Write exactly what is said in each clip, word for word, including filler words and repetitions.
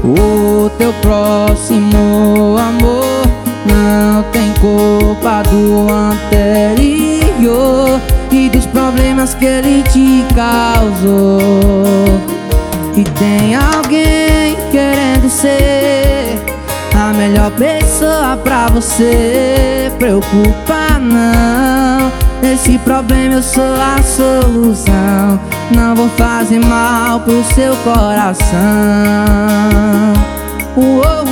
O teu próximo amor não tem culpa do anterior e dos problemas que ele te causou. E tem alguém querendo ser a melhor pessoa pra você. Preocupa não, esse problema eu sou a solução. Não vou fazer mal pro seu coração. Uou,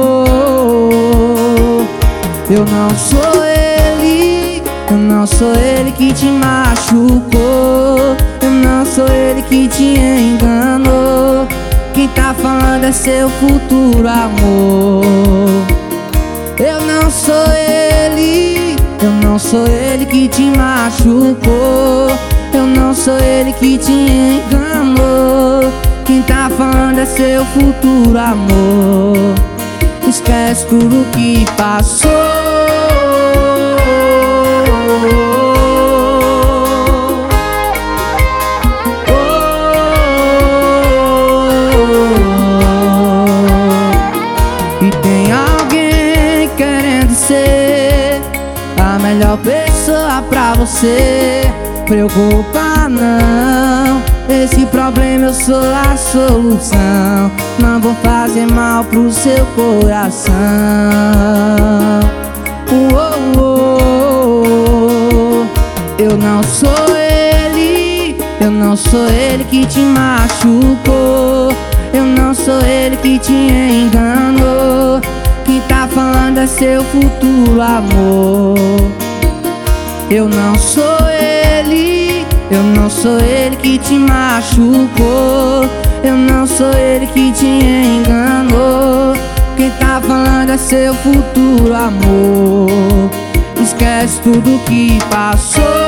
uou. Eu não sou ele, eu não sou ele que te machucou, eu não sou ele que te enganou. Quem tá falando é seu futuro amor. Eu não sou ele, eu não sou ele que te machucou, eu não sou ele que te enganou. Quem tá falando é seu futuro amor. Esquece tudo que passou. E tem alguém querendo ser a melhor pessoa pra você. Preocupa não, esse problema eu sou a solução. Não vou fazer mal pro seu coração. Uou, uou. Eu não sou ele, eu não sou ele que te machucou, eu não sou ele que te enganou. Quem tá falando é seu futuro amor. Eu não sou ele, eu não sou ele que te machucou, eu não sou ele que te enganou. Quem tá falando é seu futuro amor. Esquece tudo que passou.